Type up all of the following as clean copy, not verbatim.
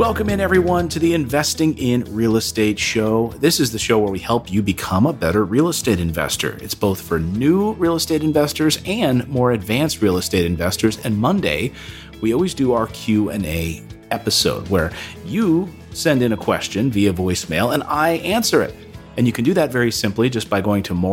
Welcome in, everyone, to the Investing in Real Estate show. This is the show where we help you become a better real estate investor. It's both for new real estate investors and more advanced real estate investors. And Monday, we always do our Q&A episode where you send in a question via voicemail and I answer it. And you can do that very simply just by going to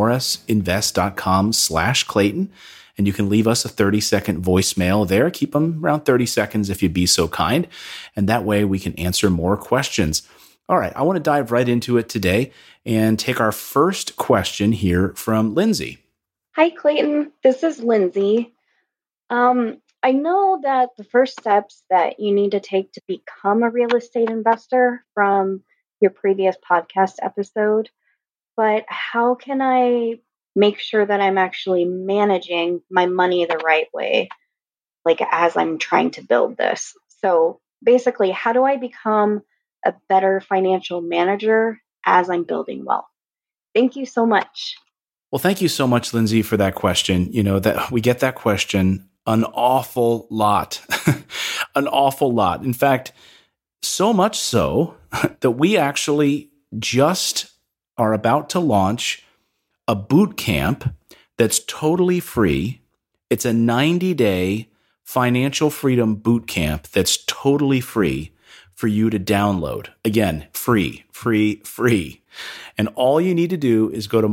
morrisinvest.com/Clayton. And you can leave us a 30-second voicemail there. Keep them around 30 seconds if you'd be so kind. And that way we can answer more questions. All right, I want to dive right into it today and take our first question here from Lindsay. Hi, Clayton. This is Lindsay. I know that the first steps that you need to take to become a real estate investor from your previous podcast episode, but how can I make sure that I'm actually managing my money the right way, like as I'm trying to build this? So basically, how do I become a better financial manager as I'm building wealth? Thank you so much. Well, thank you so much, Lindsay, for that question. You know, that we get that question an awful lot, an awful lot. In fact, so much so that we actually just are about to launch a boot camp that's totally free. It's a 90-day financial freedom boot camp that's totally free for you to download. Again, free. And all you need to do is go to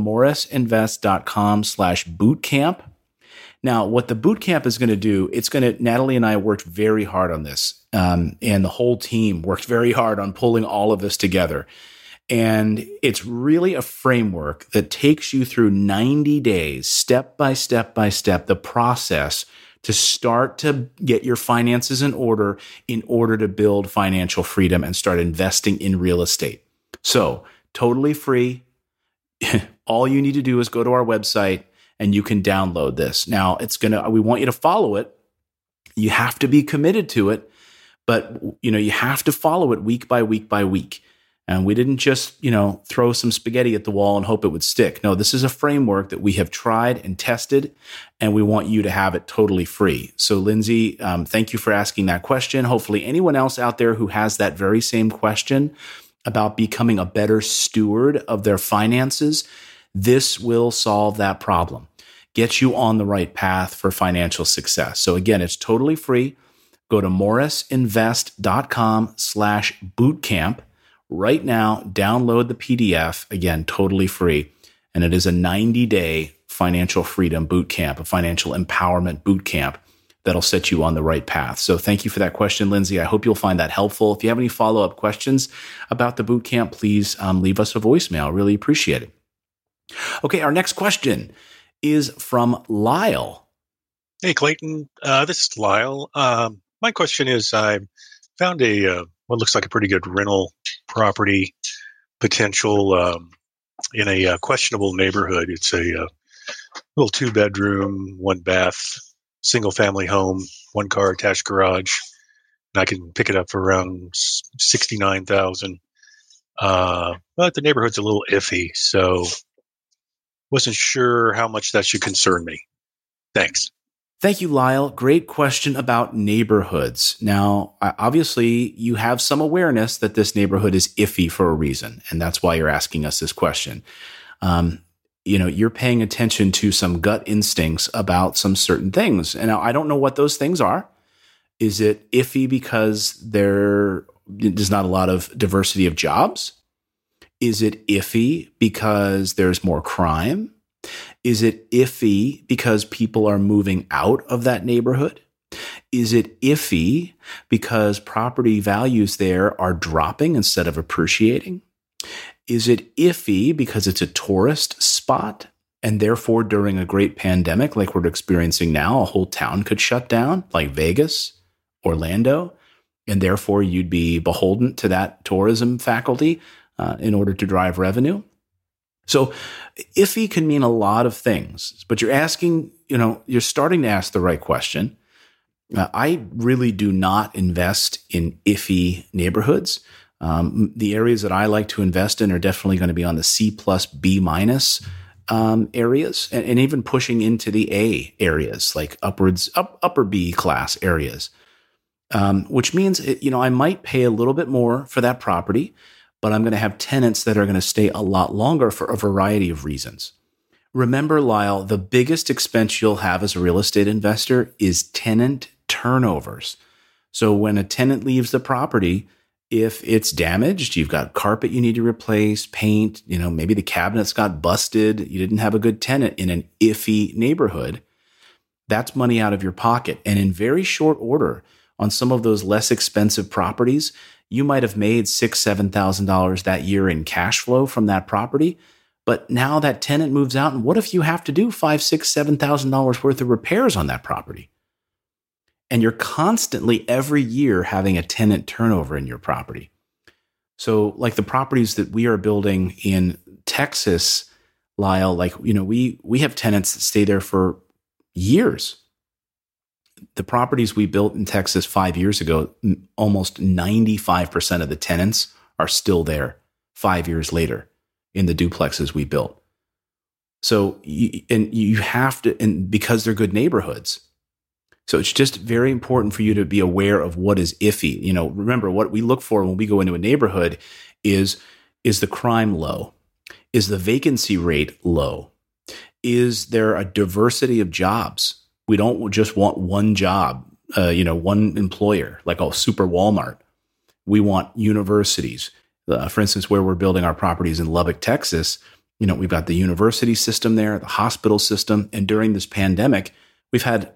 morrisinvest.com/bootcamp. Now, what the boot camp is going to do, Natalie and I worked very hard on this, and the whole team worked very hard on pulling all of this together. And it's really a framework that takes you through 90 days, step by step, the process to start to get your finances in order to build financial freedom and start investing in real estate. So totally free. All you need to do is go to our website and you can download this. Now we want you to follow it. You have to be committed to it, but you have to follow it week by week. And we didn't just, throw some spaghetti at the wall and hope it would stick. No, this is a framework that we have tried and tested, and we want you to have it totally free. So, Lindsay, thank you for asking that question. Hopefully anyone else out there who has that very same question about becoming a better steward of their finances, this will solve that problem, get you on the right path for financial success. So again, it's totally free. Go to morrisinvest.com/bootcamp. Right now, download the PDF, again, totally free. And it is a 90-day financial freedom boot camp, a financial empowerment boot camp that'll set you on the right path. So thank you for that question, Lindsay. I hope you'll find that helpful. If you have any follow-up questions about the boot camp, please leave us a voicemail. Really appreciate it. Okay, our next question is from Lyle. Hey, Clayton. This is Lyle. My question is, I found what looks like a pretty good rental property potential in a questionable neighborhood. It's a little 2-bedroom, 1-bath, single-family home, 1-car attached garage. And I can pick it up for around $69,000. But the neighborhood's a little iffy, so wasn't sure how much that should concern me. Thanks. Thank you, Lyle. Great question about neighborhoods. Now, obviously, you have some awareness that this neighborhood is iffy for a reason, and that's why you're asking us this question. You're paying attention to some gut instincts about some certain things. And now, I don't know what those things are. Is it iffy because there's not a lot of diversity of jobs? Is it iffy because there's more crime? Is it iffy because people are moving out of that neighborhood? Is it iffy because property values there are dropping instead of appreciating? Is it iffy because it's a tourist spot and therefore during a great pandemic like we're experiencing now, a whole town could shut down like Vegas, Orlando, and therefore you'd be beholden to that tourism faculty in order to drive revenue? So iffy can mean a lot of things, but you're asking, you're starting to ask the right question. I really do not invest in iffy neighborhoods. The areas that I like to invest in are definitely going to be on the C+, B- areas, and even pushing into the A areas, like upper B class areas. which means, I might pay a little bit more for that property, but I'm going to have tenants that are going to stay a lot longer for a variety of reasons. Remember, Lyle, the biggest expense you'll have as a real estate investor is tenant turnovers. So when a tenant leaves the property, if it's damaged, you've got carpet you need to replace, paint, maybe the cabinets got busted, you didn't have a good tenant in an iffy neighborhood, that's money out of your pocket. And in very short order, on some of those less expensive properties, you might have made $6,000, $7,000 that year in cash flow from that property. But now that tenant moves out, and what if you have to do $5,000, $6,000, $7,000 worth of repairs on that property? And you're constantly every year having a tenant turnover in your property. So like the properties that we are building in Texas, Lyle, we have tenants that stay there for years. The properties we built in Texas 5 years ago, almost 95% of the tenants are still there 5 years later in the duplexes we built. So, you have to, and because they're good neighborhoods. So it's just very important for you to be aware of what is iffy. Remember what we look for when we go into a neighborhood is the crime low? Is the vacancy rate low? Is there a diversity of jobs? We don't just want one job, one employer, like a super Walmart. We want universities. For instance, where we're building our properties in Lubbock, Texas, we've got the university system there, the hospital system. And during this pandemic, we've had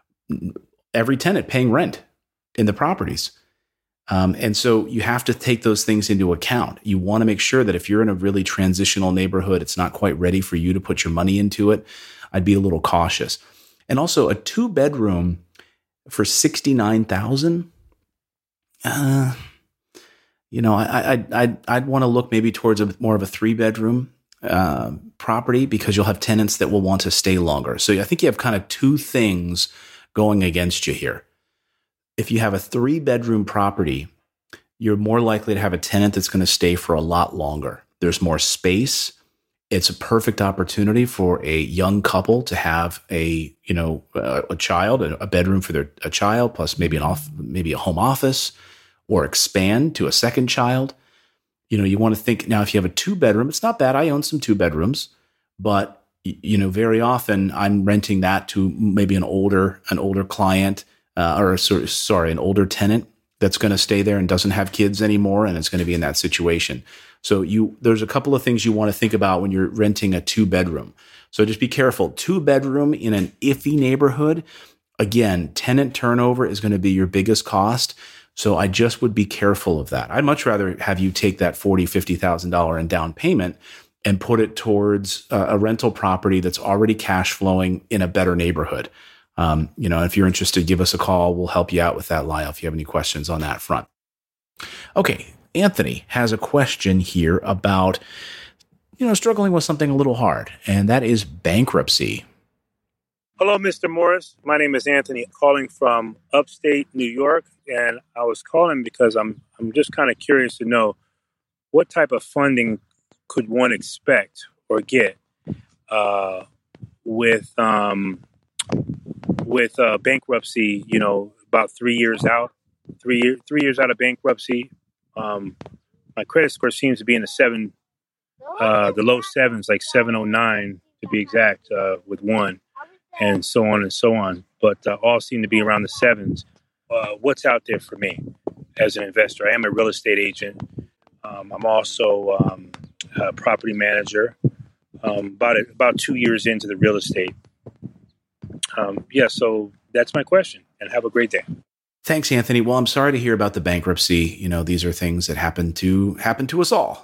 every tenant paying rent in the properties. And so you have to take those things into account. You want to make sure that if you're in a really transitional neighborhood, it's not quite ready for you to put your money into it. I'd be a little cautious. And also a 2-bedroom for $69,000. I'd want to look maybe towards more of a 3-bedroom property, because you'll have tenants that will want to stay longer. So I think you have kind of two things going against you here. If you have a 3-bedroom property, you're more likely to have a tenant that's going to stay for a lot longer. There's more space. It's a perfect opportunity for a young couple to have a child, a bedroom for a child, plus maybe a home office, or expand to a second child. You want to think now, if you have a 2-bedroom, it's not bad. I own some 2-bedrooms, but very often I'm renting that to maybe an older client, an older tenant that's going to stay there and doesn't have kids anymore, and it's going to be in that situation. So there's a couple of things you want to think about when you're renting a 2-bedroom. So just be careful. 2-bedroom in an iffy neighborhood, again, tenant turnover is going to be your biggest cost. So I just would be careful of that. I'd much rather have you take that $40,000, $50,000 in down payment and put it towards a rental property that's already cash flowing in a better neighborhood. If you're interested, give us a call. We'll help you out with that, Lyle, if you have any questions on that front. Okay, Anthony has a question here about, struggling with something a little hard, and that is bankruptcy. Hello, Mr. Morris. My name is Anthony, calling from upstate New York, and I was calling because I'm just kind of curious to know what type of funding could one expect or get with bankruptcy. About 3 years out, 3 years out of bankruptcy. My credit score seems to be in the low sevens, like 709 to be exact, with one. And so on and so on. But all seem to be around the sevens. What's out there for me as an investor? I am a real estate agent. I'm also a property manager. About 2 years into the real estate. So that's my question. And have a great day. Thanks, Anthony. Well, I'm sorry to hear about the bankruptcy. These are things that happen to us all.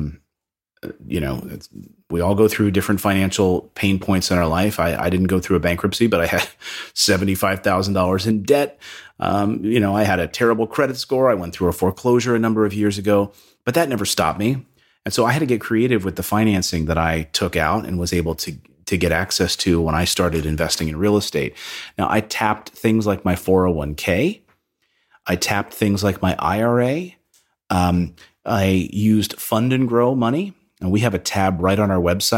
We all go through different financial pain points in our life. I didn't go through a bankruptcy, but I had $75,000 in debt. I had a terrible credit score. I went through a foreclosure a number of years ago, but that never stopped me. And so I had to get creative with the financing that I took out and was able to get access to when I started investing in real estate. Now, I tapped things like my 401k. I tapped things like my IRA. I used Fund and Grow money. And we have a tab right on our website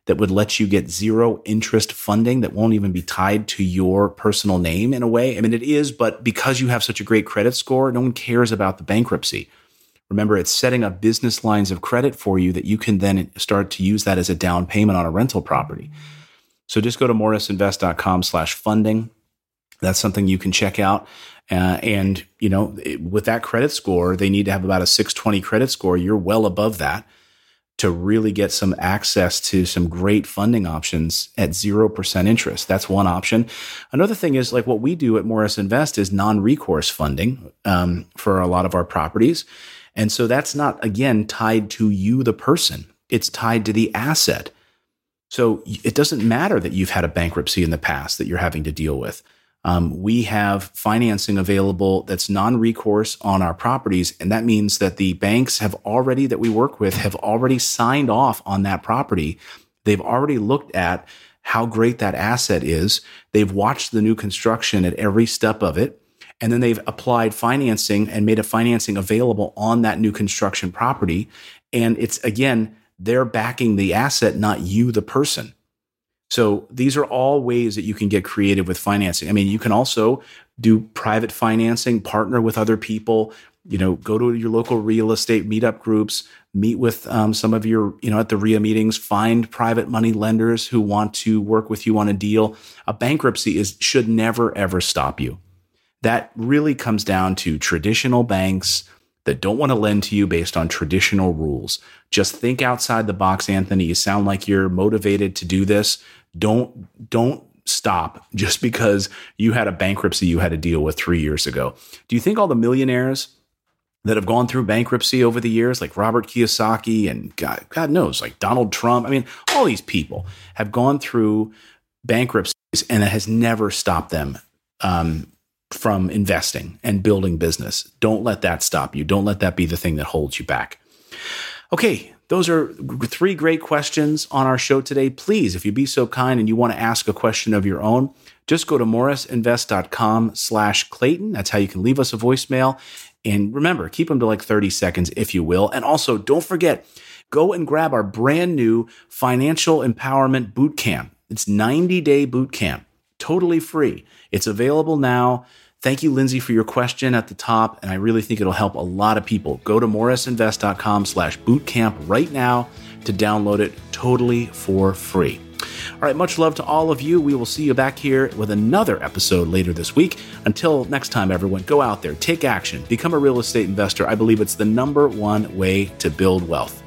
that would let you get zero interest funding that won't even be tied to your personal name in a way. I mean, it is, but because you have such a great credit score, no one cares about the bankruptcy. Remember, it's setting up business lines of credit for you that you can then start to use that as a down payment on a rental property. So just go to morrisinvest.com/funding. That's something you can check out. And, you know, with that credit score, they need to have about a 620 credit score. You're well above that to really get some access to some great funding options at 0% interest. That's one option. Another thing is, like, what we do at Morris Invest is non-recourse funding for a lot of our properties. And so that's not, again, tied to you, the person. It's tied to the asset. So it doesn't matter that you've had a bankruptcy in the past that you're having to deal with. We have financing available that's non-recourse on our properties. And that means that the banks that we work with have already signed off on that property. They've already looked at how great that asset is. They've watched the new construction at every step of it. And then they've applied financing and made a financing available on that new construction property. And it's, again, they're backing the asset, not you, the person. So these are all ways that you can get creative with financing. I mean, you can also do private financing, partner with other people, you know, go to your local real estate meetup groups, meet with some of your, you know, at the RIA meetings, find private money lenders who want to work with you on a deal. A bankruptcy should never, ever stop you. That really comes down to traditional banks that don't want to lend to you based on traditional rules. Just think outside the box, Anthony. You sound like you're motivated to do this. Don't stop just because you had a bankruptcy you had to deal with 3 years ago. Do you think all the millionaires that have gone through bankruptcy over the years, like Robert Kiyosaki and God knows, like Donald Trump, I mean, all these people have gone through bankruptcies and it has never stopped them from investing and building business? Don't let that stop you. Don't let that be the thing that holds you back. Okay, those are 3 great questions on our show today. Please, if you'd be so kind and you want to ask a question of your own, just go to morrisinvest.com/Clayton. That's how you can leave us a voicemail. And remember, keep them to like 30 seconds if you will. And also, don't forget, go and grab our brand new Financial Empowerment Bootcamp. It's 90-day bootcamp, totally free. It's available now. Thank you, Lindsay, for your question at the top, and I really think it'll help a lot of people. Go to morrisinvest.com/bootcamp right now to download it totally for free. All right, much love to all of you. We will see you back here with another episode later this week. Until next time, everyone, go out there, take action, become a real estate investor. I believe it's the #1 way to build wealth.